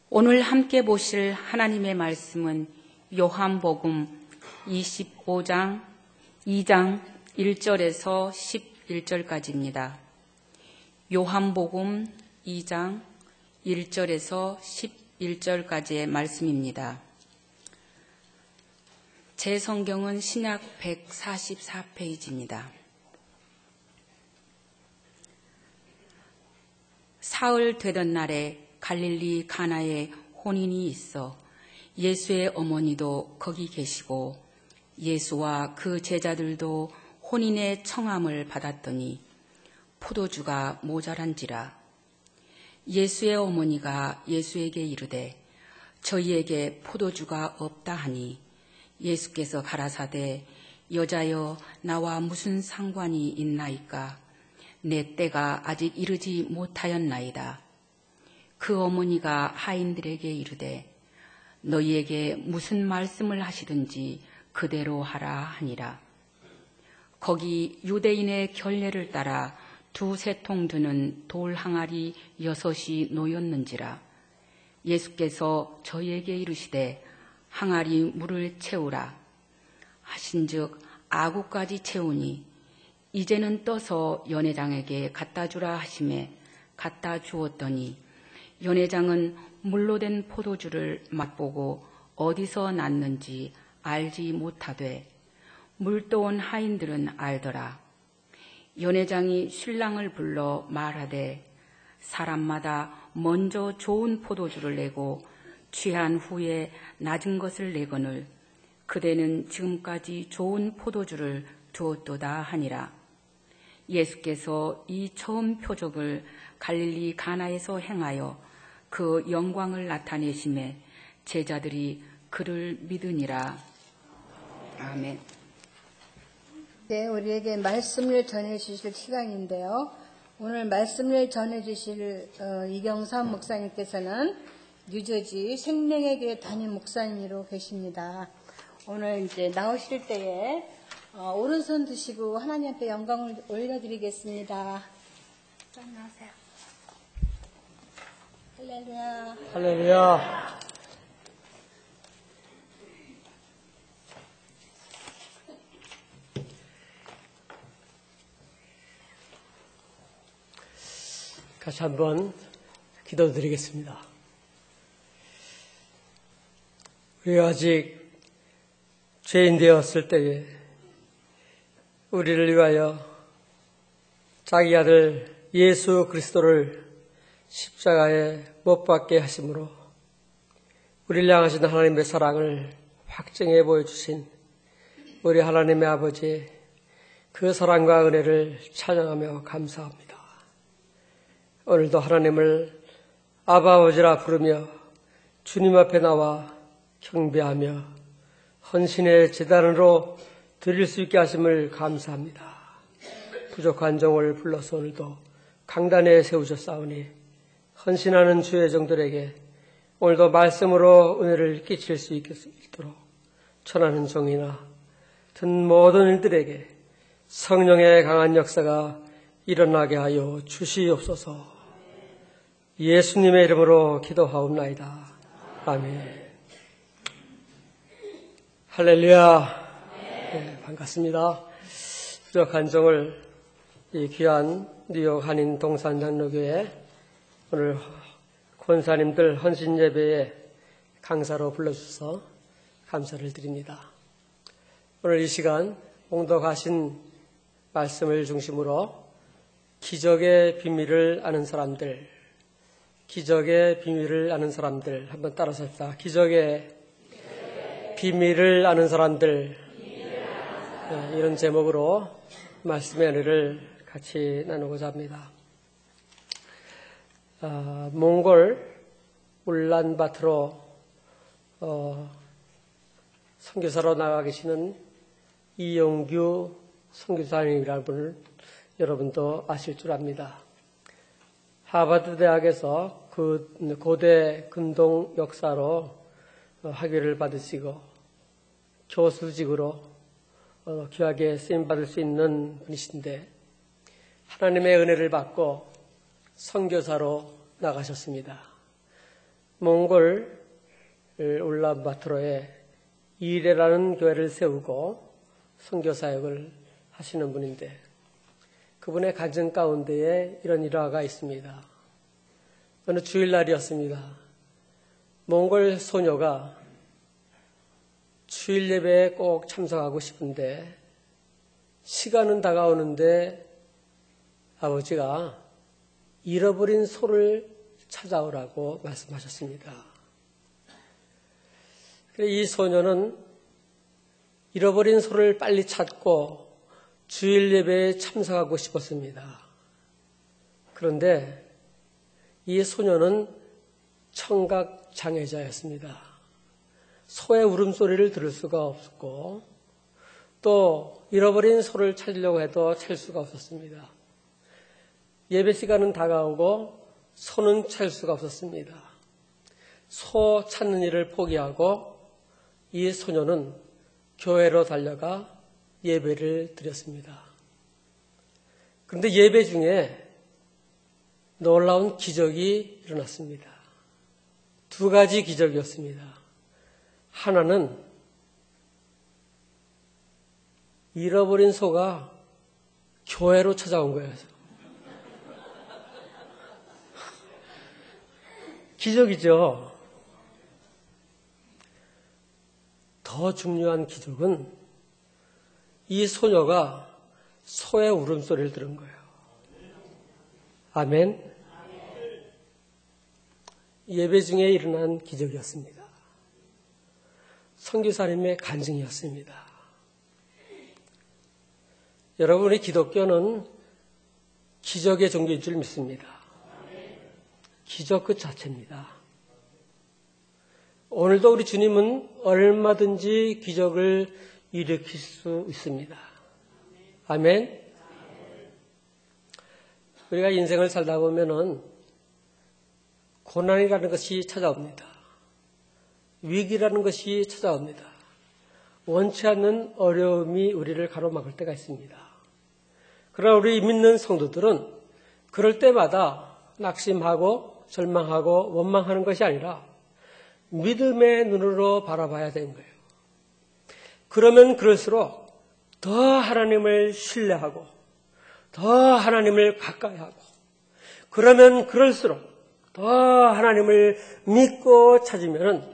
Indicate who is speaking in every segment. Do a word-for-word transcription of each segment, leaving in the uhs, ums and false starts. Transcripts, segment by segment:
Speaker 1: 오늘 함께 보실 하나님의 말씀은 요한복음 이십오 장 이 장 일 절에서 십일 절까지입니다. 요한복음 이 장 일 절에서 십일 절까지의 말씀입니다. 제 성경은 신약 백사십사 페이지입니다. 사흘 되던 날에 갈릴리 가나에 혼인이 있어 예수의 어머니도 거기 계시고 예수와 그 제자들도 혼인의 청함을 받았더니 포도주가 모자란지라. 예수의 어머니가 예수에게 이르되 저희에게 포도주가 없다 하니 예수께서 가라사대 여자여 나와 무슨 상관이 있나이까? 내 때가 아직 이르지 못하였나이다. 그 어머니가 하인들에게 이르되 너희에게 무슨 말씀을 하시든지 그대로 하라 하니라. 거기 유대인의 결례를 따라 두세 통 드는 돌 항아리 여섯이 놓였는지라. 예수께서 저희에게 이르시되 항아리 물을 채우라 하신즉 아구까지 채우니 이제는 떠서 연회장에게 갖다 주라 하시매 갖다 주었더니 연회장은 물로 된 포도주를 맛보고 어디서 났는지 알지 못하되 물떠온 하인들은 알더라. 연회장이 신랑을 불러 말하되 사람마다 먼저 좋은 포도주를 내고 취한 후에 낮은 것을 내거늘 그대는 지금까지 좋은 포도주를 두었도다 하니라. 예수께서 이 처음 표적을 갈릴리 가나에서 행하여 그 영광을 나타내심에 제자들이 그를 믿으니라. 아멘.
Speaker 2: 네, 우리에게 말씀을 전해주실 시간인데요. 오늘 말씀을 전해주실 어, 이경삼 목사님께서는 뉴저지 생명의 교회 담임 목사님으로 계십니다. 오늘 이제 나오실 때에 어, 오른손 드시고 하나님 앞에 영광을 올려드리겠습니다. 나오세요. 할렐루야.
Speaker 3: 할렐루야. 같이 한번 기도드리겠습니다. 우리가 아직 죄인 되었을 때에 우리를 위하여 자기 아들 예수 그리스도를 십자가에 못 박게 하심으로 우리를 향하신 하나님의 사랑을 확증해 보여주신 우리 하나님의 아버지 그 사랑과 은혜를 찬양하며 감사합니다. 오늘도 하나님을 아바 아버지라 부르며 주님 앞에 나와 경배하며 헌신의 제단으로 드릴 수 있게 하심을 감사합니다. 부족한 종을 불러서 오늘도 강단에 세우셨사오니 헌신하는 주의 종들에게 오늘도 말씀으로 은혜를 끼칠 수 있도록 전하는 종이나 듣는 모든 일들에게 성령의 강한 역사가 일어나게 하여 주시옵소서. 예수님의 이름으로 기도하옵나이다. 아멘. 할렐루야. 네, 반갑습니다. 부족한 종을 이 귀한 뉴욕 한인 동산장로교회 오늘 권사님들 헌신예배에 강사로 불러주셔서 감사를 드립니다. 오늘 이 시간 봉독하신 말씀을 중심으로 기적의 비밀을 아는 사람들, 기적의 비밀을 아는 사람들 한번 따라서 합시다. 기적의, 기적의 비밀을 아는 사람들, 네, 이런 제목으로 말씀의 은혜를 같이 나누고자 합니다. 아, 몽골 울란바토르 어, 선교사로 나가 계시는 이용규 선교사님이라는 분을 여러분도 아실 줄 압니다. 하버드 대학에서 그 고대 금동 역사로 학위를 받으시고 교수직으로 귀하게 쓰임받을 수 있는 분이신데 하나님의 은혜를 받고 선교사로 나가셨습니다. 몽골 울란바토르에 이레라는 교회를 세우고 선교사역을 하시는 분인데 그분의 가정 가운데에 이런 일화가 있습니다. 어느 주일날이었습니다. 몽골 소녀가 주일 예배에 꼭 참석하고 싶은데 시간은 다가오는데 아버지가 잃어버린 소를 찾아오라고 말씀하셨습니다. 이 소녀는 잃어버린 소를 빨리 찾고 주일 예배에 참석하고 싶었습니다. 그런데 이 소녀는 청각 장애자였습니다. 소의 울음소리를 들을 수가 없었고 또 잃어버린 소를 찾으려고 해도 찾을 수가 없었습니다. 예배 시간은 다가오고 소는 찾을 수가 없었습니다. 소 찾는 일을 포기하고 이 소녀는 교회로 달려가 예배를 드렸습니다. 그런데 예배 중에 놀라운 기적이 일어났습니다. 두 가지 기적이었습니다. 하나는 잃어버린 소가 교회로 찾아온 거예요. 기적이죠. 더 중요한 기적은 이 소녀가 소의 울음소리를 들은 거예요. 아멘. 예배 중에 일어난 기적이었습니다. 선교사님의 간증이었습니다. 여러분의 기독교는 기적의 종교인 줄 믿습니다. 기적 그 자체입니다. 오늘도 우리 주님은 얼마든지 기적을 일으킬 수 있습니다. 아멘. 우리가 인생을 살다 보면은 고난이라는 것이 찾아옵니다. 위기라는 것이 찾아옵니다. 원치 않는 어려움이 우리를 가로막을 때가 있습니다. 그러나 우리 믿는 성도들은 그럴 때마다 낙심하고 절망하고 원망하는 것이 아니라 믿음의 눈으로 바라봐야 되는 거예요. 그러면 그럴수록 더 하나님을 신뢰하고 더 하나님을 가까이 하고 그러면 그럴수록 더 하나님을 믿고 찾으면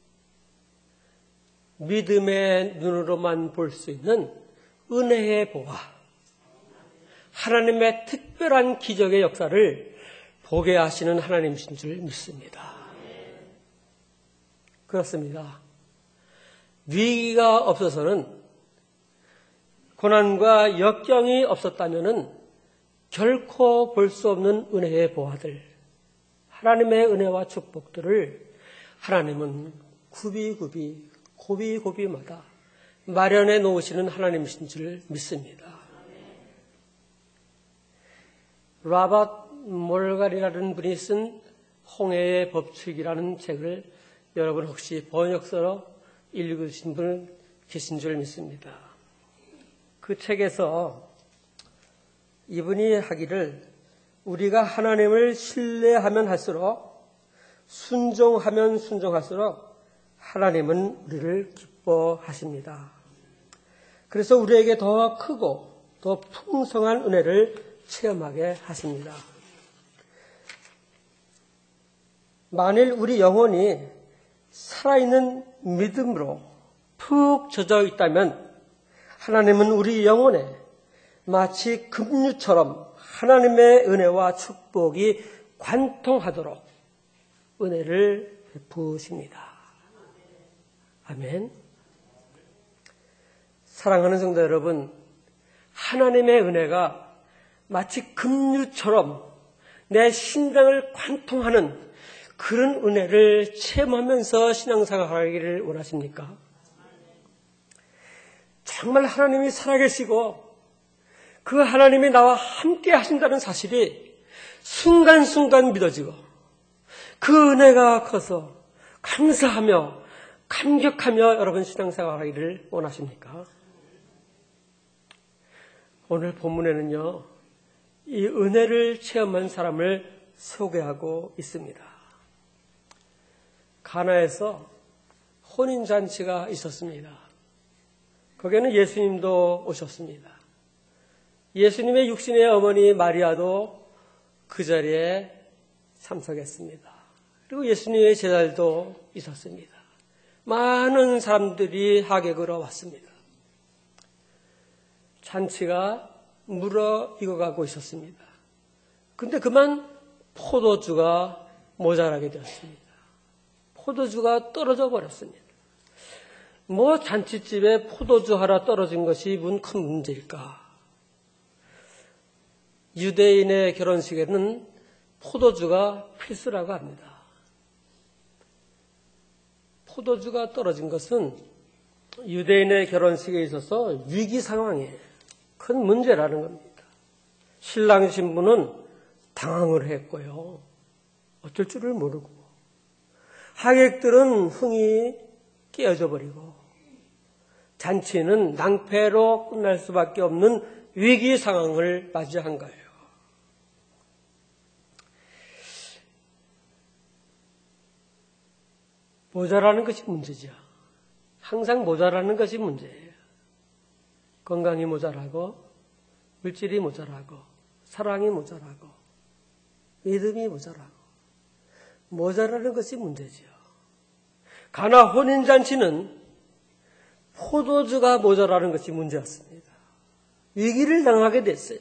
Speaker 3: 믿음의 눈으로만 볼 수 있는 은혜의 보화, 하나님의 특별한 기적의 역사를 보게 하시는 하나님이신 줄 믿습니다. 그렇습니다. 위기가 없어서는, 고난과 역경이 없었다면 결코 볼 수 없는 은혜의 보화들, 하나님의 은혜와 축복들을 하나님은 굽이굽이 고비고비마다 마련해 놓으시는 하나님이신 줄 믿습니다. 라밧 몰가리라는 분이 쓴 홍해의 법칙이라는 책을 여러분 혹시 번역서로 읽으신 분 계신 줄 믿습니다. 그 책에서 이분이 하기를 우리가 하나님을 신뢰하면 할수록 순종하면 순종할수록 하나님은 우리를 기뻐하십니다. 그래서 우리에게 더 크고 더 풍성한 은혜를 체험하게 하십니다. 만일 우리 영혼이 살아있는 믿음으로 푹 젖어 있다면 하나님은 우리 영혼에 마치 급류처럼 하나님의 은혜와 축복이 관통하도록 은혜를 베푸십니다. 아멘. 사랑하는 성도 여러분, 하나님의 은혜가 마치 급류처럼 내 심장을 관통하는 그런 은혜를 체험하면서 신앙생활하기를 원하십니까? 정말 하나님이 살아계시고 그 하나님이 나와 함께 하신다는 사실이 순간순간 믿어지고 그 은혜가 커서 감사하며 감격하며 여러분 신앙생활하기를 원하십니까? 오늘 본문에는요, 이 은혜를 체험한 사람을 소개하고 있습니다. 가나에서 혼인잔치가 있었습니다. 거기에는 예수님도 오셨습니다. 예수님의 육신의 어머니 마리아도 그 자리에 참석했습니다. 그리고 예수님의 제자들도 있었습니다. 많은 사람들이 하객으로 왔습니다. 잔치가 무르익어가고 있었습니다. 근데 그만 포도주가 모자라게 되었습니다. 포도주가 떨어져 버렸습니다. 뭐 잔치집에 포도주 하나 떨어진 것이 무슨 큰 문제일까? 유대인의 결혼식에는 포도주가 필수라고 합니다. 포도주가 떨어진 것은 유대인의 결혼식에 있어서 위기 상황에 큰 문제라는 겁니다. 신랑 신부는 당황을 했고요. 어쩔 줄을 모르고 하객들은 흥이 깨어져 버리고 잔치는 낭패로 끝날 수밖에 없는 위기 상황을 맞이한 거예요. 모자라는 것이 문제죠. 항상 모자라는 것이 문제예요. 건강이 모자라고, 물질이 모자라고, 사랑이 모자라고, 믿음이 모자라고, 모자라는 것이 문제지요. 가나 혼인잔치는 포도주가 모자라는 것이 문제였습니다. 위기를 당하게 됐어요.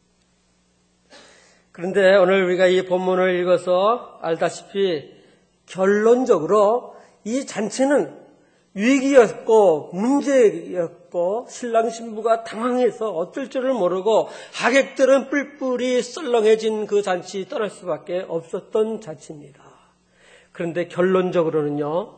Speaker 3: 그런데 오늘 우리가 이 본문을 읽어서 알다시피 결론적으로 이 잔치는 위기였고 문제였고 신랑 신부가 당황해서 어쩔 줄을 모르고 하객들은 뿔뿔이 썰렁해진 그 잔치 떠날 수밖에 없었던 잔치입니다. 그런데 결론적으로는요,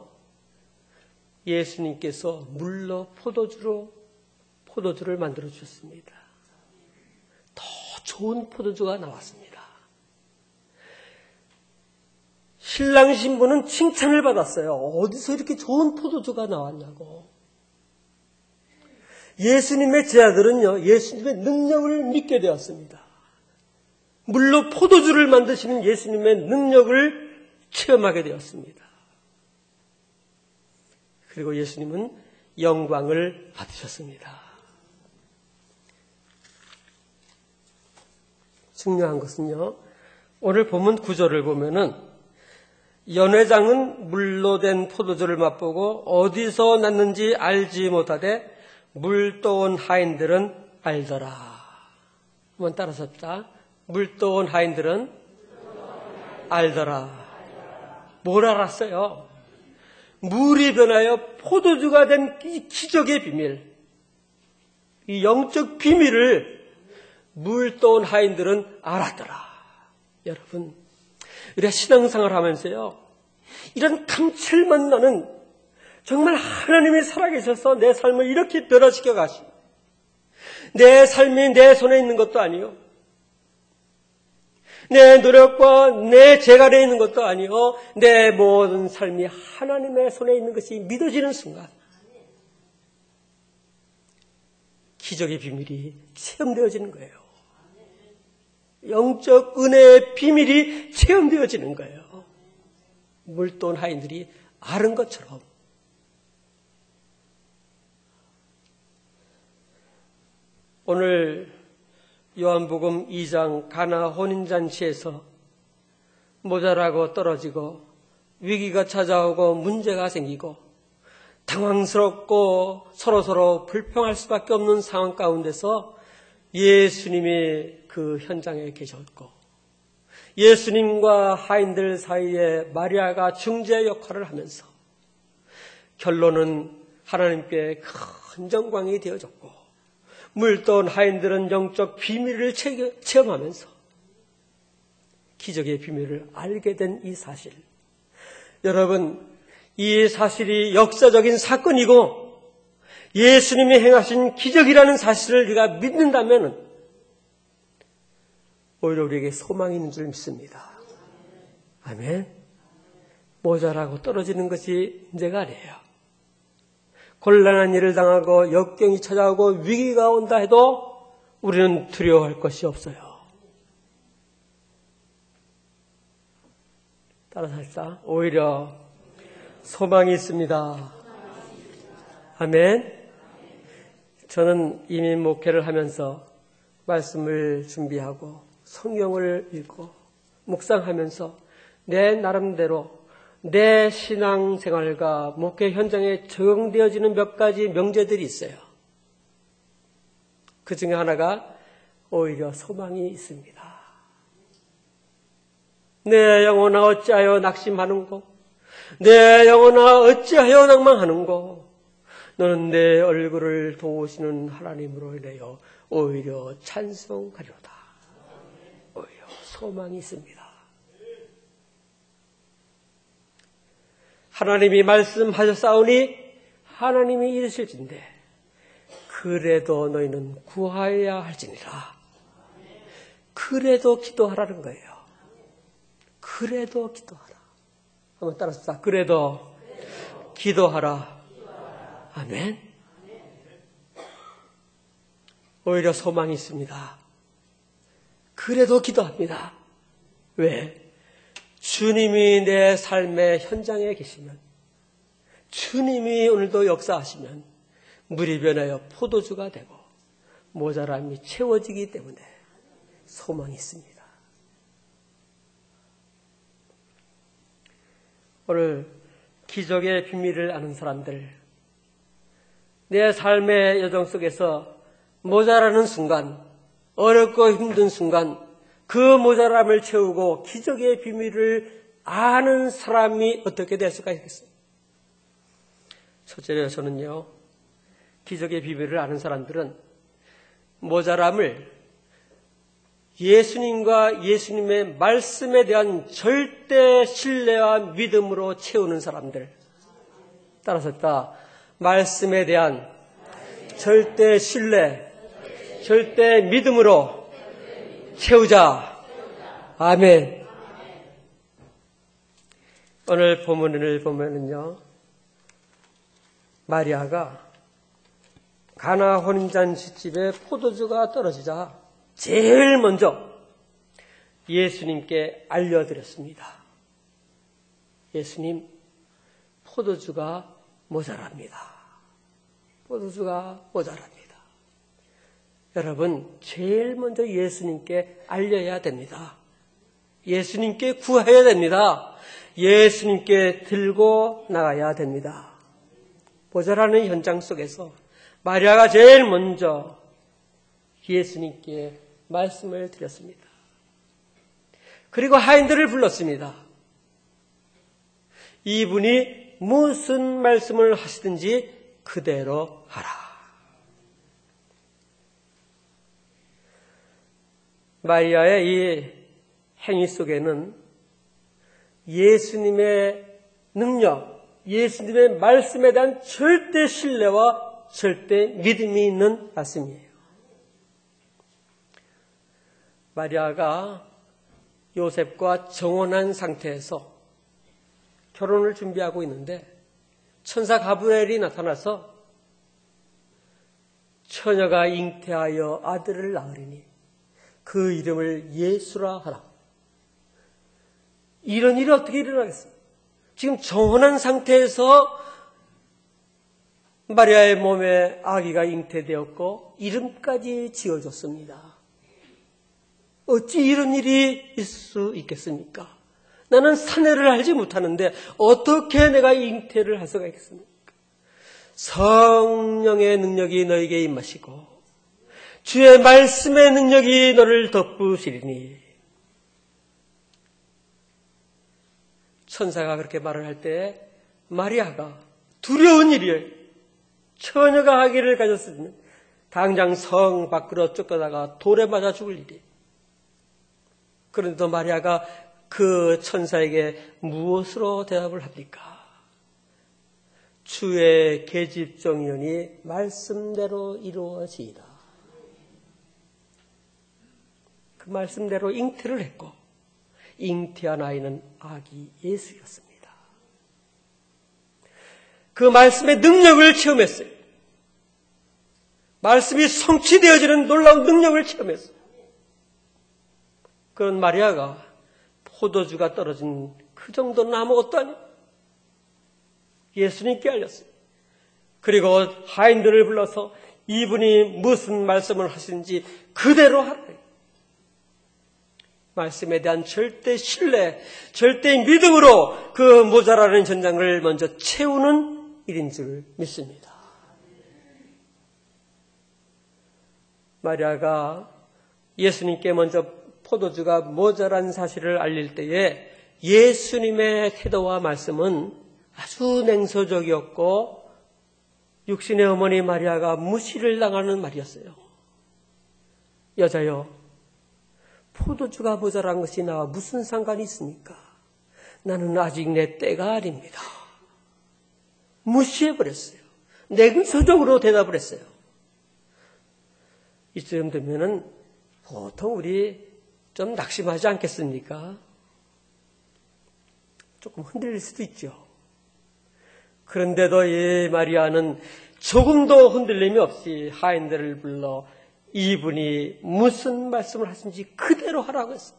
Speaker 3: 예수님께서 물로 포도주로 포도주를 만들어 주셨습니다. 더 좋은 포도주가 나왔습니다. 신랑 신부는 칭찬을 받았어요. 어디서 이렇게 좋은 포도주가 나왔냐고. 예수님의 제자들은요, 예수님의 능력을 믿게 되었습니다. 물로 포도주를 만드시는 예수님의 능력을 체험하게 되었습니다. 그리고 예수님은 영광을 받으셨습니다. 중요한 것은요, 오늘 본문 구절을 보면은 연회장은 물로 된 포도주를 맛보고 어디서 났는지 알지 못하되 물 떠온 하인들은 알더라. 한번 따라서 합시다. 물 떠온 하인들은 알더라. 뭘 알았어요? 물이 변하여 포도주가 된 이 기적의 비밀, 이 영적 비밀을 물 떠온 하인들은 알았더라. 여러분, 우리가 신앙생활을 하면서요, 이런 감칠맛 나는 정말 하나님이 살아계셔서 내 삶을 이렇게 변화시켜 가시고, 내 삶이 내 손에 있는 것도 아니요, 내 노력과 내 재간에 있는 것도 아니요, 내 모든 삶이 하나님의 손에 있는 것이 믿어지는 순간 기적의 비밀이 체험되어지는 거예요. 영적 은혜의 비밀이 체험되어지는 거예요. 물돈 하인들이 아는 것처럼. 오늘 요한복음 이 장 가나 혼인잔치에서 모자라고 떨어지고 위기가 찾아오고 문제가 생기고 당황스럽고 서로서로 불평할 수밖에 없는 상황 가운데서 예수님이 그 현장에 계셨고 예수님과 하인들 사이에 마리아가 중재 역할을 하면서 결론은 하나님께 큰 영광이 되어졌고 물떠온 하인들은 영적 비밀을 체험하면서 기적의 비밀을 알게 된 이 사실. 여러분, 이 사실이 역사적인 사건이고 예수님이 행하신 기적이라는 사실을 우리가 믿는다면 오히려 우리에게 소망이 있는 줄 믿습니다. 아멘. 모자라고 떨어지는 것이 문제가 아니에요. 곤란한 일을 당하고 역경이 찾아오고 위기가 온다 해도 우리는 두려워할 것이 없어요. 따라서 합시다. 오히려 소망이 있습니다. 아멘. 저는 이민 목회를 하면서 말씀을 준비하고 성경을 읽고 묵상하면서 내 나름대로 내 신앙생활과 목회 현장에 적용되어지는 몇 가지 명제들이 있어요. 그 중에 하나가 오히려 소망이 있습니다. 내 영혼아 어찌하여 낙심하는고, 내 영혼아 어찌하여 낭망하는고, 너는 내 얼굴을 도우시는 하나님으로 인하여 오히려 찬송하리로다. 오히려 소망이 있습니다. 하나님이 말씀하셨사오니 하나님이 이르실진대 그래도 너희는 구하여야 할지니라. 그래도 기도하라는 거예요. 그래도 기도하라. 한번 따라서 그래도 기도하라. 아멘. 오히려 소망이 있습니다. 그래도 기도합니다. 왜? 주님이 내 삶의 현장에 계시면, 주님이 오늘도 역사하시면 물이 변하여 포도주가 되고 모자람이 채워지기 때문에 소망이 있습니다. 오늘 기적의 비밀을 아는 사람들, 내 삶의 여정 속에서 모자라는 순간, 어렵고 힘든 순간 그 모자람을 채우고 기적의 비밀을 아는 사람이 어떻게 될 수가 있겠어요? 첫째로 저는요, 기적의 비밀을 아는 사람들은 모자람을 예수님과 예수님의 말씀에 대한 절대 신뢰와 믿음으로 채우는 사람들. 따라서 있다. 말씀에 대한 절대 신뢰, 절대 믿음으로 채우자. 아멘. 오늘 본문을 보면은요, 마리아가 가나 혼인잔치집에 포도주가 떨어지자 제일 먼저 예수님께 알려드렸습니다. 예수님, 포도주가 모자랍니다. 포도주가 모자랍니다. 여러분, 제일 먼저 예수님께 알려야 됩니다. 예수님께 구해야 됩니다. 예수님께 들고 나가야 됩니다. 모자라는 현장 속에서 마리아가 제일 먼저 예수님께 말씀을 드렸습니다. 그리고 하인들을 불렀습니다. 이분이 무슨 말씀을 하시든지 그대로 하라. 마리아의 이 행위 속에는 예수님의 능력, 예수님의 말씀에 대한 절대 신뢰와 절대 믿음이 있는 말씀이에요. 마리아가 요셉과 정혼한 상태에서 결혼을 준비하고 있는데 천사 가브리엘이 나타나서 처녀가 잉태하여 아들을 낳으리니 그 이름을 예수라 하라. 이런 일이 어떻게 일어나겠어요? 지금 정혼한 상태에서 마리아의 몸에 아기가 잉태되었고 이름까지 지어줬습니다. 어찌 이런 일이 있을 수 있겠습니까? 나는 사내를 알지 못하는데 어떻게 내가 잉태를 할 수가 있겠습니까? 성령의 능력이 너에게 임하시고 주의 말씀의 능력이 너를 덮으시리니. 천사가 그렇게 말을 할 때 마리아가 두려운 일이에요. 처녀가 아기를 가졌으면 당장 성 밖으로 쫓겨다가 돌에 맞아 죽을 일이에요. 그런데도 마리아가 그 천사에게 무엇으로 대답을 합니까? 주의 계집종이오니 말씀대로 이루어지이다. 그 말씀대로 잉태를 했고 잉태한 아이는 아기 예수였습니다. 그 말씀의 능력을 체험했어요. 말씀이 성취되어지는 놀라운 능력을 체험했어요. 그런 마리아가 포도주가 떨어진 그 정도는 아무것도 아니에요. 예수님께 알렸어요. 그리고 하인들을 불러서 이분이 무슨 말씀을 하시는지 그대로 하라. 말씀에 대한 절대 신뢰, 절대 믿음으로 그 모자라는 전장을 먼저 채우는 일인 줄 믿습니다. 마리아가 예수님께 먼저 포도주가 모자란 사실을 알릴 때에 예수님의 태도와 말씀은 아주 냉소적이었고 육신의 어머니 마리아가 무시를 당하는 말이었어요. 여자여, 포도주가 모자란 것이 나와 무슨 상관이 있습니까? 나는 아직 내 때가 아닙니다. 무시해버렸어요. 냉소적으로 대답을 했어요. 이쯤 되면은 보통 우리 좀 낙심하지 않겠습니까? 조금 흔들릴 수도 있죠. 그런데도 이 마리아는 조금도 흔들림이 없이 하인들을 불러 이분이 무슨 말씀을 하신지 그대로 하라고 했어요.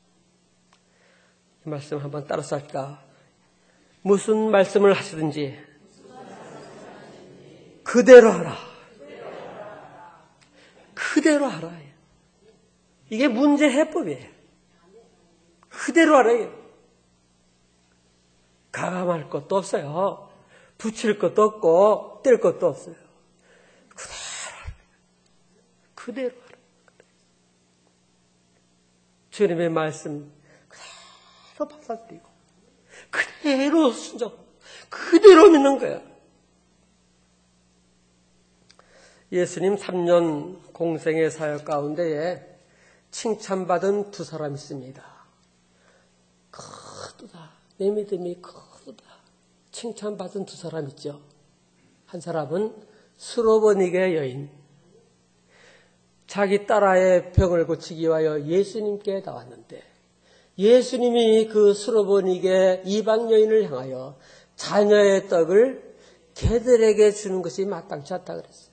Speaker 3: 이 말씀 한번 따라서 할까? 무슨 말씀을 하시든지 그대로 하라. 그대로 하라. 이게 문제 해법이에요. 그대로 하라. 가감할 것도 없어요. 붙일 것도 없고 뗄 것도 없어요. 그대로 하라. 그대로 하라. 주님의 말씀 그대로 받아들이고 그대로 순종, 그대로 믿는 거예요. 예수님 삼 년 공생의 사역 가운데에 칭찬받은 두 사람 있습니다. 크도다. 내 믿음이 크도다. 칭찬받은 두 사람 있죠. 한 사람은 수로보니게 여인. 자기 딸아의 병을 고치기 위하여 예수님께 나왔는데 예수님이 그 수로보니게 이방 여인을 향하여 자녀의 떡을 개들에게 주는 것이 마땅치 않다 그랬어요.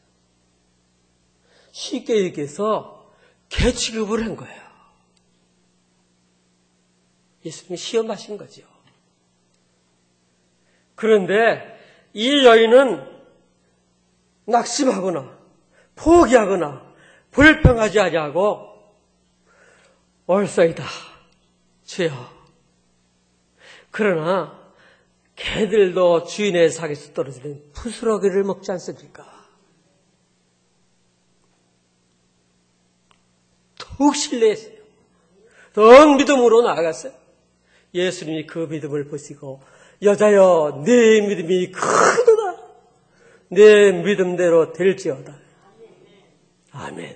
Speaker 3: 쉽게 얘기해서 개 취급을 한 거예요. 예수님이 시험하신 거죠. 그런데 이 여인은 낙심하거나 포기하거나 불평하지 아니하고 옳소이다 주여. 그러나 개들도 주인의 상에서 떨어지는 부스러기를 먹지 않습니까? 더욱 신뢰했어요. 더욱 믿음으로 나아갔어요. 예수님이 그 믿음을 보시고 여자여 네 믿음이 크도다. 네 믿음대로 될지어다. 아멘.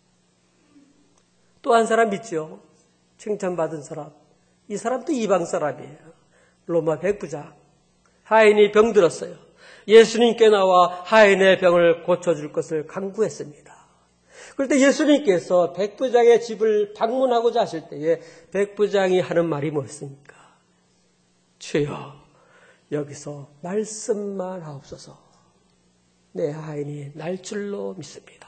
Speaker 3: 또 한 사람 있죠. 칭찬받은 사람. 이 사람도 이방 사람이에요. 로마 백부장. 하인이 병들었어요. 예수님께 나와 하인의 병을 고쳐줄 것을 간구했습니다. 그런데 예수님께서 백부장의 집을 방문하고자 하실 때에 백부장이 하는 말이 뭐였습니까? 주여, 여기서 말씀만 하옵소서. 내 하인이 날 줄로 믿습니다.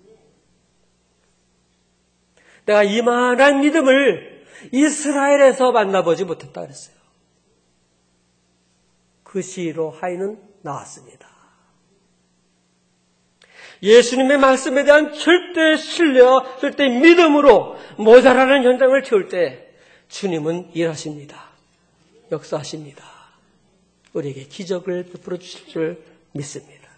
Speaker 3: 내가 이만한 믿음을 이스라엘에서 만나보지 못했다 그랬어요. 그 시로 하인은 나왔습니다. 예수님의 말씀에 대한 절대 신뢰와 절대 믿음으로 모자라는 현장을 채울 때 주님은 일하십니다. 역사하십니다. 우리에게 기적을 베풀어 주실 줄 믿습니다.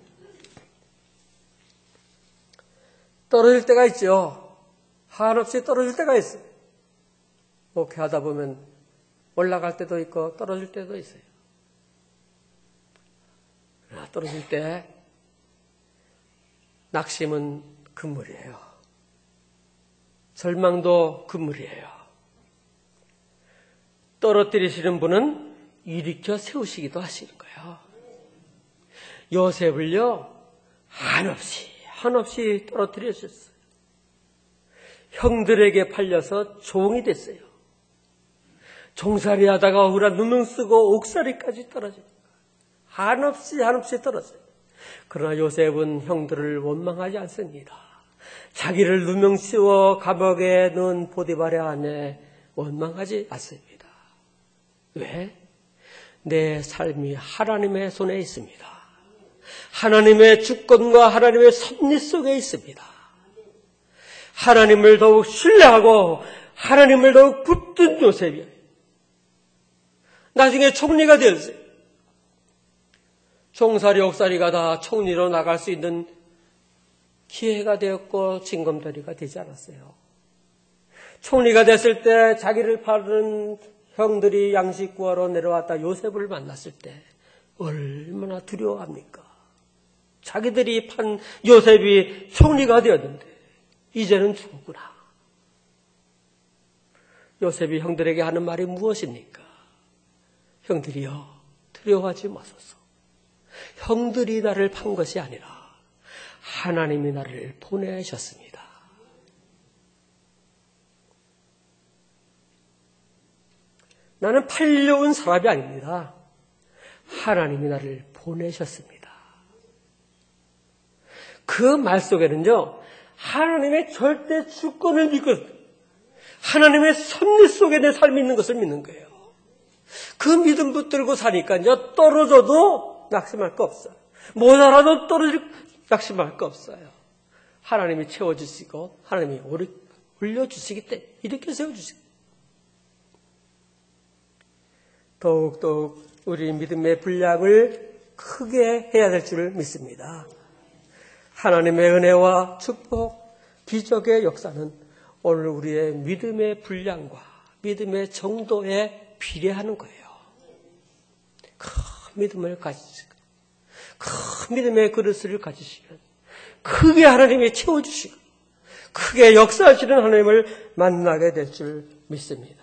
Speaker 3: 떨어질 때가 있죠. 한없이 떨어질 때가 있어요. 목회하다 보면 올라갈 때도 있고 떨어질 때도 있어요. 그러나 떨어질 때 낙심은 금물이에요. 절망도 금물이에요. 떨어뜨리시는 분은 일으켜 세우시기도 하시는 거예요. 요셉을요, 한없이 한없이 떨어뜨리셨어요. 형들에게 팔려서 종이 됐어요. 종살이 하다가 억울한 누명 쓰고 옥살이까지 떨어져요. 한없이 한없이 떨어져요. 그러나 요셉은 형들을 원망하지 않습니다. 자기를 누명 씌워 감옥에 넣은 보디발의 아내 원망하지 않습니다. 왜? 내 삶이 하나님의 손에 있습니다. 하나님의 주권과 하나님의 섭리 속에 있습니다. 하나님을 더욱 신뢰하고 하나님을 더욱 붙든 요셉이 나중에 총리가 되었어요. 종살이 옥살이가 다 총리로 나갈 수 있는 기회가 되었고 징검다리가 되지 않았어요. 총리가 됐을 때 자기를 파는 형들이 양식 구하러 내려왔다 요셉을 만났을 때 얼마나 두려워합니까? 자기들이 판 요셉이 총리가 되었는데 이제는 죽었구나. 요셉이 형들에게 하는 말이 무엇입니까? 형들이여, 두려워하지 마소서. 형들이 나를 판 것이 아니라 하나님이 나를 보내셨습니다. 나는 팔려온 사람이 아닙니다. 하나님이 나를 보내셨습니다. 그 말 속에는요, 하나님의 절대 주권을 믿고 하나님의 섭리 속에 내 삶이 있는 것을 믿는 거예요. 그 믿음 붙들고 사니까요, 떨어져도 낙심할 거 없어요. 모자라도 떨어질 낙심할 거 없어요. 하나님이 채워주시고 하나님이 올려주시기 때문에 이렇게 세워주시고 더욱더욱 우리 믿음의 분량을 크게 해야 될 줄 믿습니다. 하나님의 은혜와 축복, 기적의 역사는 오늘 우리의 믿음의 분량과 믿음의 정도에 비례하는 거예요. 큰 믿음을 가지시고 큰 믿음의 그릇을 가지시면 크게 하나님이 채워주시고 크게 역사하시는 하나님을 만나게 될 줄 믿습니다.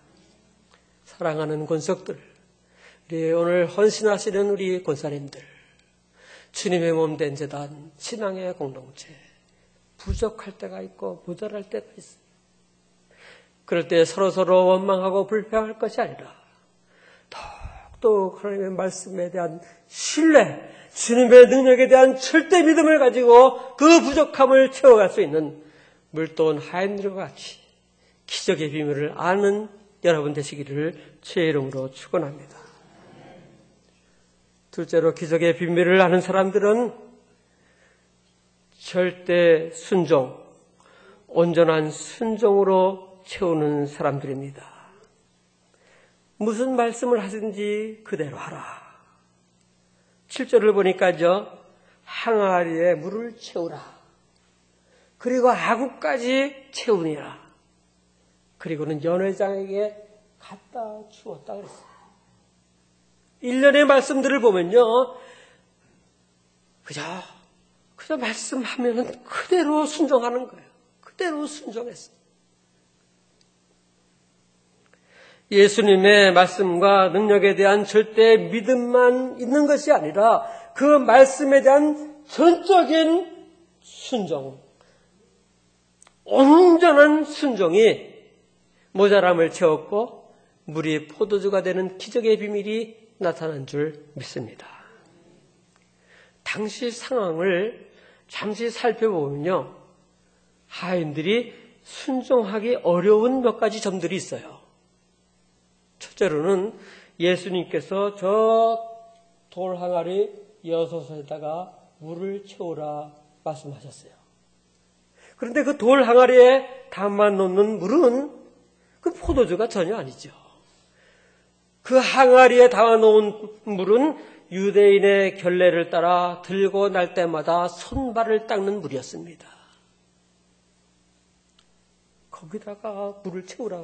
Speaker 3: 사랑하는 권속들, 우리 오늘 헌신하시는 우리 권사님들, 주님의 몸된 재단, 신앙의 공동체, 부족할 때가 있고 모자랄 때가 있어요. 그럴 때 서로서로 원망하고 불평할 것이 아니라 더욱더 하나님의 말씀에 대한 신뢰, 주님의 능력에 대한 절대 믿음을 가지고 그 부족함을 채워갈 수 있는 물도온 하인들과 같이 기적의 비밀을 아는 여러분 되시기를 주의 이름으로 축원합니다. 둘째로 기적의 비밀을 아는 사람들은 절대 순종, 온전한 순종으로 채우는 사람들입니다. 무슨 말씀을 하든지 그대로 하라. 칠 절을 보니까요, 항아리에 물을 채우라. 그리고 아구까지 채우니라. 그리고는 연회장에게 갖다 주었다 그랬어요. 일련의 말씀들을 보면요, 그저, 그저 말씀하면은 그대로 순종하는 거예요. 그대로 순종했어요. 예수님의 말씀과 능력에 대한 절대 믿음만 있는 것이 아니라 그 말씀에 대한 전적인 순종, 온전한 순종이 모자람을 채웠고 물이 포도주가 되는 기적의 비밀이 나타난 줄 믿습니다. 당시 상황을 잠시 살펴보면요, 하인들이 순종하기 어려운 몇 가지 점들이 있어요. 첫째로는 예수님께서 저 돌 항아리 여섯에다가 물을 채우라 말씀하셨어요. 그런데 그 돌 항아리에 담아 놓는 물은 그 포도주가 전혀 아니죠. 그 항아리에 담아 놓은 물은 유대인의 결례를 따라 들고 날 때마다 손발을 닦는 물이었습니다. 거기다가 물을 채우라.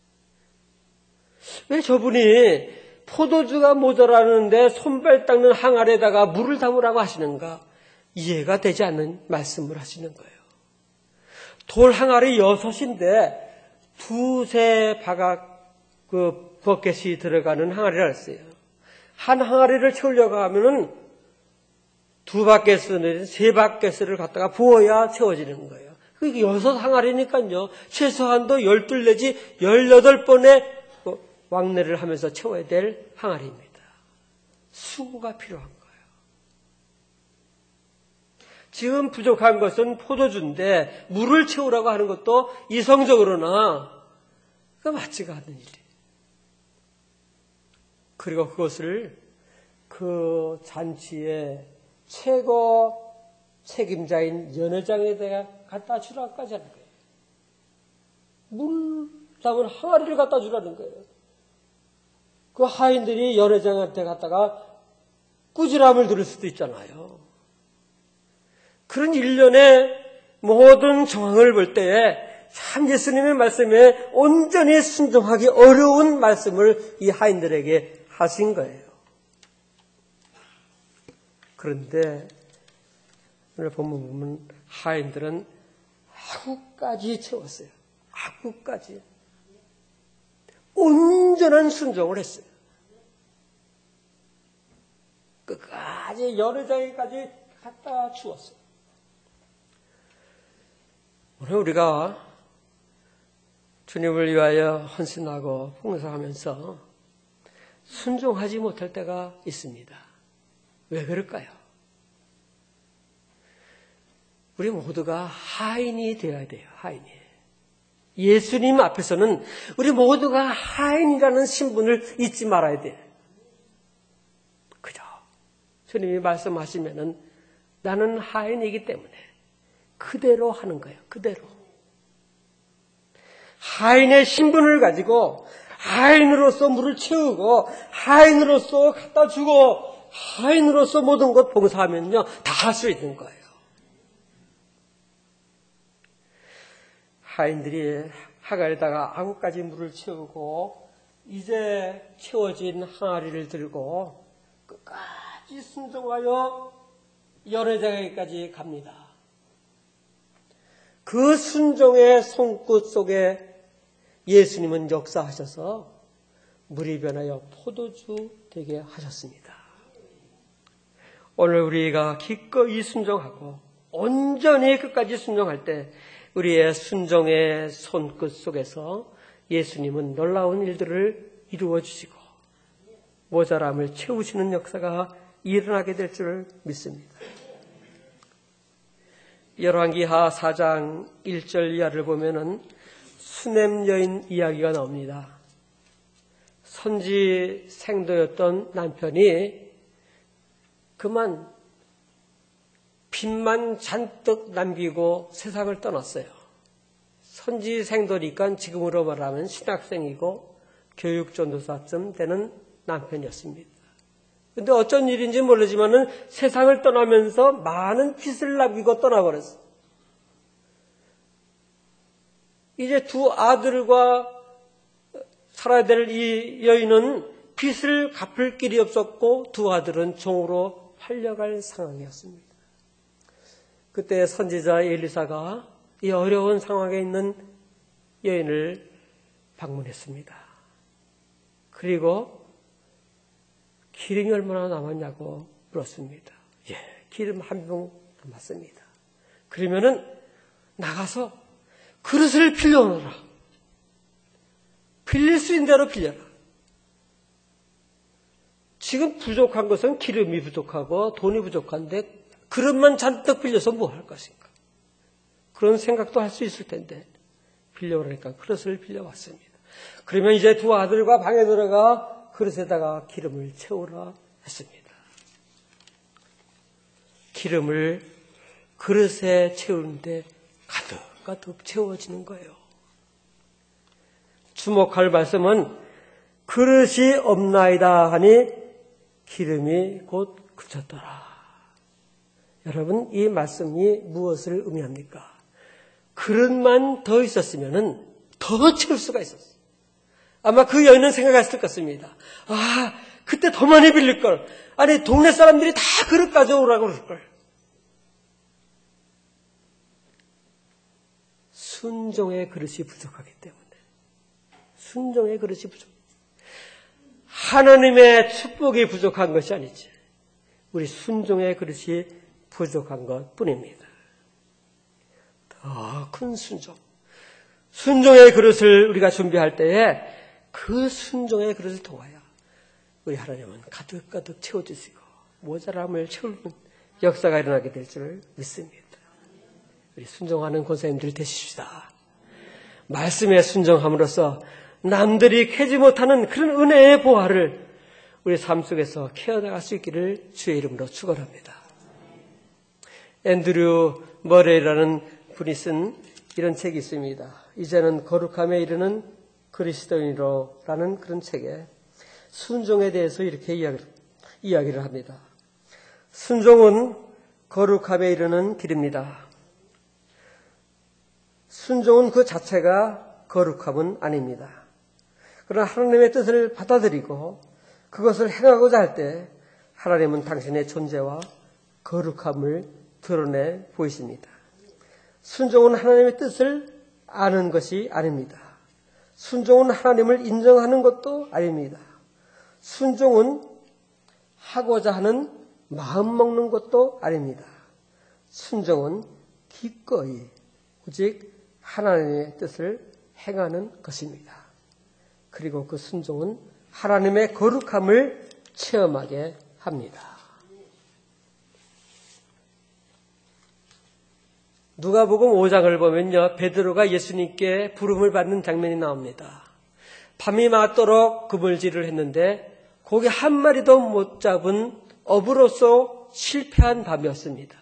Speaker 3: 왜 저분이 포도주가 모자라는데 손발 닦는 항아리에다가 물을 담으라고 하시는가? 이해가 되지 않는 말씀을 하시는 거예요. 돌 항아리 여섯인데 두세 바각 그 버켓이 들어가는 항아리라 했어요. 한 항아리를 채우려고 하면은 두 바켓을, 세 바켓을 갖다가 부어야 채워지는 거예요. 그게 여섯 항아리니까요, 최소한도 열둘 내지 열여덟 번의 왕래를 하면서 채워야 될 항아리입니다. 수고가 필요한 거예요. 지금 부족한 것은 포도주인데 물을 채우라고 하는 것도 이성적으로나 그 맞지가 않는 일이에요. 그리고 그것을 그 잔치의 최고 책임자인 연회장에다가 갖다 주라까지 하는 거예요. 물 담은 항아리를 갖다 주라는 거예요. 그 하인들이 연회장한테 갖다가 꾸지람을 들을 수도 있잖아요. 그런 일련의 모든 정황을 볼 때에 참 예수님의 말씀에 온전히 순종하기 어려운 말씀을 이 하인들에게 하신 거예요. 그런데 오늘 본문 보면 하인들은 하구까지 채웠어요. 하구까지. 온전한 순종을 했어요. 끝까지 연회장에까지 갖다 주었어요. 오늘 우리가 주님을 위하여 헌신하고 봉사하면서 순종하지 못할 때가 있습니다. 왜 그럴까요? 우리 모두가 하인이 되어야 돼요. 하인이. 예수님 앞에서는 우리 모두가 하인이라는 신분을 잊지 말아야 돼요. 그죠? 주님이 말씀하시면은 나는 하인이기 때문에 그대로 하는 거예요. 그대로. 하인의 신분을 가지고 하인으로서 물을 채우고 하인으로서 갖다 주고 하인으로서 모든 것 봉사하면요 다 할 수 있는 거예요. 하인들이 하갈에다가 아구까지 물을 채우고 이제 채워진 항아리를 들고 끝까지 순종하여 연회장에까지 갑니다. 그 순종의 손끝 속에 예수님은 역사하셔서 물이 변하여 포도주 되게 하셨습니다. 오늘 우리가 기꺼이 순종하고 온전히 끝까지 순종할 때 우리의 순종의 손끝 속에서 예수님은 놀라운 일들을 이루어 주시고 모자람을 채우시는 역사가 일어나게 될 줄 믿습니다. 열왕기하 사 장 일 절 이하를 보면은 수넴 여인 이야기가 나옵니다. 선지 생도였던 남편이 그만 빚만 잔뜩 남기고 세상을 떠났어요. 선지 생도니까 지금으로 말하면 신학생이고 교육전도사쯤 되는 남편이었습니다. 근데 어쩐 일인지 모르지만은 세상을 떠나면서 많은 빚을 남기고 떠나버렸어요. 이제 두 아들과 살아야 될 이 여인은 빚을 갚을 길이 없었고 두 아들은 종으로 팔려갈 상황이었습니다. 그때 선지자 엘리사가 이 어려운 상황에 있는 여인을 방문했습니다. 그리고 기름이 얼마나 남았냐고 물었습니다. 예, 기름 한 병 남았습니다. 그러면은 나가서 그릇을 빌려오너라. 빌릴 수 있는 대로 빌려라. 지금 부족한 것은 기름이 부족하고 돈이 부족한데 그릇만 잔뜩 빌려서 뭐 할 것인가. 그런 생각도 할 수 있을 텐데 빌려오라니까 그릇을 빌려왔습니다. 그러면 이제 두 아들과 방에 들어가 그릇에다가 기름을 채우라 했습니다. 기름을 그릇에 채우는데 가득 가득 채워지는 거예요. 주목할 말씀은 그릇이 없나이다 하니 기름이 곧 그쳤더라. 여러분, 이 말씀이 무엇을 의미합니까? 그릇만 더 있었으면 더 채울 수가 있었어요. 아마 그 여인은 생각했을 것 같습니다. 아, 그때 더 많이 빌릴걸. 아니, 동네 사람들이 다 그릇 가져오라고 그럴걸. 순종의 그릇이 부족하기 때문에. 순종의 그릇이 부족. 하나님의 축복이 부족한 것이 아니지. 우리 순종의 그릇이 부족한 것 뿐입니다. 더 큰 순종. 순종의 그릇을 우리가 준비할 때에 그 순종의 그릇을 통하여 우리 하나님은 가득가득 채워주시고 모자람을 채우는 역사가 일어나게 될 줄 믿습니다. 우리 순종하는 권사님들 되십시다. 말씀에 순종함으로써 남들이 캐지 못하는 그런 은혜의 보화를 우리 삶 속에서 키워나갈 수 있기를 주의 이름으로 축원합니다. 앤드류 머레이라는 분이 쓴 이런 책이 있습니다. 이제는 거룩함에 이르는 그리스도인으로라는 그런 책에 순종에 대해서 이렇게 이야기를, 이야기를 합니다. 순종은 거룩함에 이르는 길입니다. 순종은 그 자체가 거룩함은 아닙니다. 그러나 하나님의 뜻을 받아들이고 그것을 행하고자 할 때 하나님은 당신의 존재와 거룩함을 드러내 보이십니다. 순종은 하나님의 뜻을 아는 것이 아닙니다. 순종은 하나님을 인정하는 것도 아닙니다. 순종은 하고자 하는 마음 먹는 것도 아닙니다. 순종은 기꺼이 오직 하나님의 뜻을 행하는 것입니다. 그리고 그 순종은 하나님의 거룩함을 체험하게 합니다. 누가복음 오 장을 보면요, 베드로가 예수님께 부름을 받는 장면이 나옵니다. 밤이 맞도록 그물질을 했는데 고기 한 마리도 못 잡은 어부로서 실패한 밤이었습니다.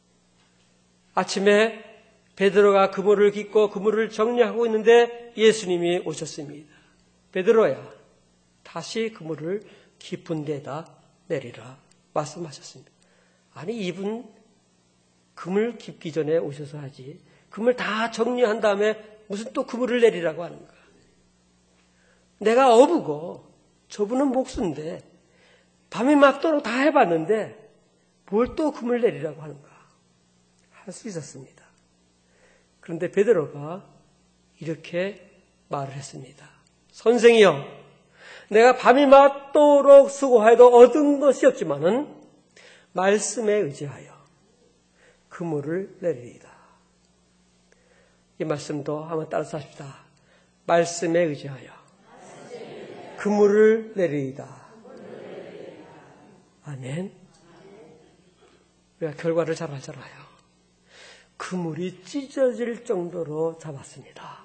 Speaker 3: 아침에 베드로가 그물을 깃고 그물을 정리하고 있는데 예수님이 오셨습니다. 베드로야, 다시 그물을 깊은 데다 내리라 말씀하셨습니다. 아니, 이분 그물 깊기 전에 오셔서 하지, 그물 다 정리한 다음에 무슨 또 그물을 내리라고 하는가. 내가 어부고 저분은 목수인데 밤이 맞도록 다 해봤는데 뭘 또 그물 내리라고 하는가 할 수 있었습니다. 그런데 베드로가 이렇게 말을 했습니다. 선생이여, 내가 밤이 맞도록 수고하여도 얻은 것이 없지만은 말씀에 의지하여 그물을 내리리이다. 이 말씀도 한번 따라서 합시다. 말씀에 의지하여 그물을 내리리이다. 아멘. 우리가 결과를 잘 알잖아요. 그물이 찢어질 정도로 잡았습니다.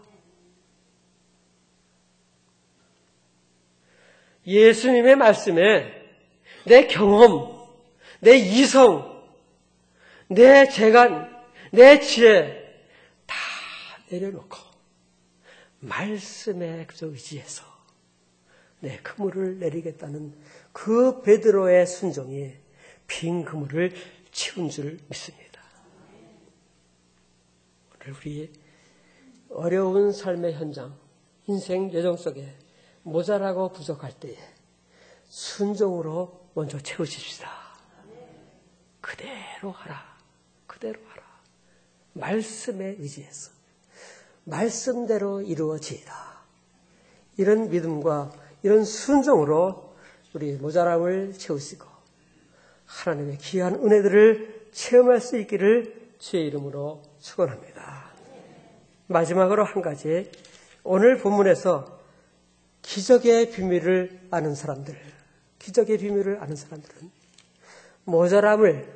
Speaker 3: 예수님의 말씀에 내 경험, 내 이성, 내 재간, 내 지혜 다 내려놓고 말씀에 그저 의지해서 내 그물을 내리겠다는 그 베드로의 순종이 빈 그물을 채운 줄 믿습니다. 오늘 우리 어려운 삶의 현장, 인생 여정 속에 모자라고 부족할 때에 순종으로 먼저 채우십시다. 그대로 하라. 그대로 하라. 말씀에 의지해서 말씀대로 이루어지이다. 이런 믿음과 이런 순종으로 우리 모자람을 채우시고 하나님의 귀한 은혜들을 체험할 수 있기를 주의 이름으로 축원합니다. 마지막으로 한 가지, 오늘 본문에서 기적의 비밀을 아는 사람들, 기적의 비밀을 아는 사람들은 모자람을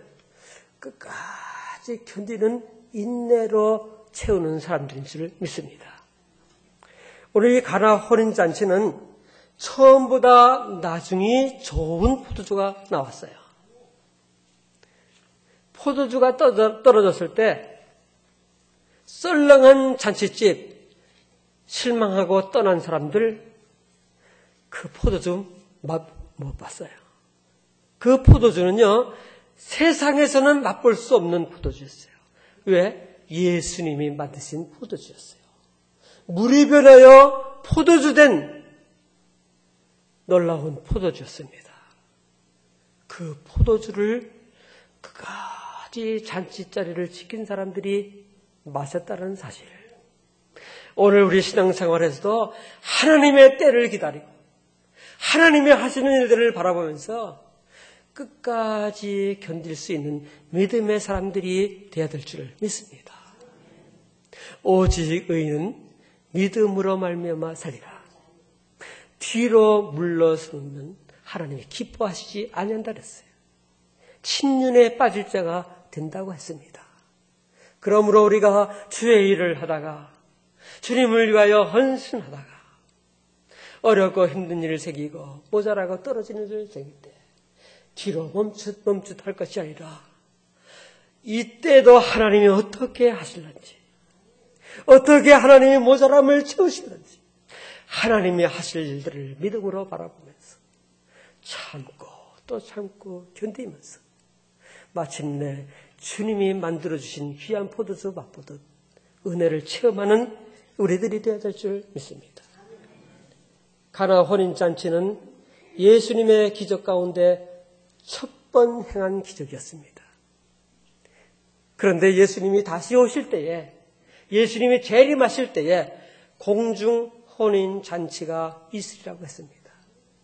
Speaker 3: 끝까지 견디는 인내로 채우는 사람들인 줄 믿습니다. 오늘 이 가나 혼인잔치는 처음보다 나중이 좋은 포도주가 나왔어요. 포도주가 떨어졌을 때 썰렁한 잔치집 실망하고 떠난 사람들, 그 포도주 맛 못 봤어요. 그 포도주는요, 세상에서는 맛볼 수 없는 포도주였어요. 왜? 예수님이 만드신 포도주였어요. 물이 변하여 포도주 된 놀라운 포도주였습니다. 그 포도주를 끝까지 잔치자리를 지킨 사람들이 마셨다는 사실. 오늘 우리 신앙생활에서도 하나님의 때를 기다리고 하나님이 하시는 일들을 바라보면서 끝까지 견딜 수 있는 믿음의 사람들이 되어야 될 줄 믿습니다. 오직 의인은 믿음으로 말미암아 살리라. 뒤로 물러서는 하나님이 기뻐하시지 아니한다 그랬어요. 침륜에 빠질 자가 된다고 했습니다. 그러므로 우리가 주의 일을 하다가 주님을 위하여 헌신하다가 어렵고 힘든 일을 새기고 모자라고 떨어지는 일을 새길 때 뒤로 멈칫 멈칫 할 것이 아니라 이때도 하나님이 어떻게 하실는지, 어떻게 하나님이 모자람을 채우시는지 하나님이 하실 일들을 믿음으로 바라보면서 참고 또 참고 견디면서 마침내 주님이 만들어주신 귀한 포도주 맛보듯 은혜를 체험하는 우리들이 되어야 될 줄 믿습니다. 가나 혼인잔치는 예수님의 기적 가운데 첫 번 행한 기적이었습니다. 그런데 예수님이 다시 오실 때에, 예수님이 재림하실 때에 공중 혼인잔치가 있으리라고 했습니다.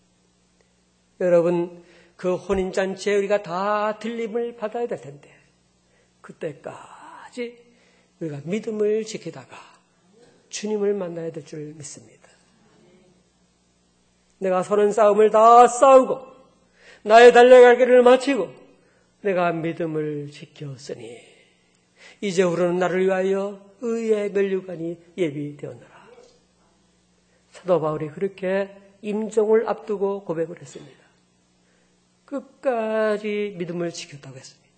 Speaker 3: 여러분, 그 혼인잔치에 우리가 다 들림을 받아야 될 텐데 그때까지 우리가 믿음을 지키다가 주님을 만나야 될 줄 믿습니다. 내가 서는 싸움을 다 싸우고 나의 달려갈 길을 마치고 내가 믿음을 지켰으니 이제후로는 나를 위하여 의의 면류관이 예비되었노라. 사도 바울이 그렇게 임종을 앞두고 고백을 했습니다. 끝까지 믿음을 지켰다고 했습니다.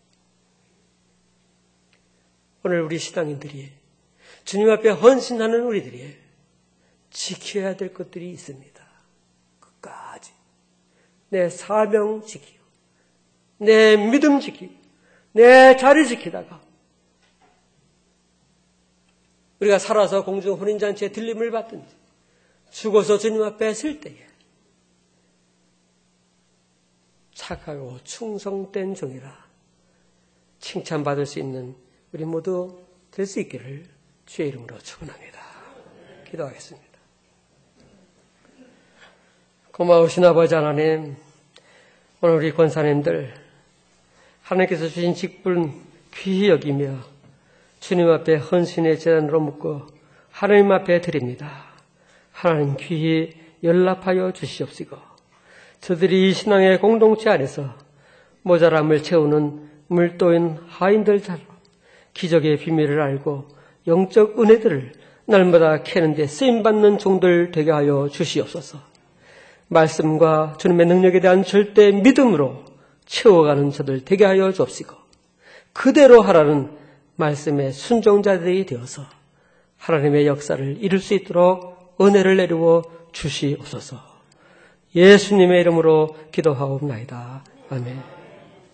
Speaker 3: 오늘 우리 신앙인들이 주님 앞에 헌신하는 우리들이 지켜야 될 것들이 있습니다. 끝까지 내 사명 지키고 내 믿음 지키고 내 자리 지키다가 우리가 살아서 공중 혼인잔치에 들림을 받든지 죽어서 주님 앞에 설 때에 착하고 충성된 종이라 칭찬받을 수 있는 우리 모두 될 수 있기를 주의 이름으로 축원합니다. 기도하겠습니다. 고마우신 아버지 하나님, 오늘 우리 권사님들 하나님께서 주신 직분 귀히 여기며 주님 앞에 헌신의 제단으로 묻고 하나님 앞에 드립니다. 하나님 귀히 연락하여 주시옵시고 저들이 이 신앙의 공동체 안에서 모자람을 채우는 물도인 하인들처럼 기적의 비밀을 알고 영적 은혜들을 날마다 캐는 데 쓰임받는 종들 되게 하여 주시옵소서. 말씀과 주님의 능력에 대한 절대 믿음으로 채워가는 저들 되게 하여 주옵시고 그대로 하라는 말씀의 순종자들이 되어서 하나님의 역사를 이룰 수 있도록 은혜를 내리워 주시옵소서. 예수님의 이름으로 기도하옵나이다. 아멘.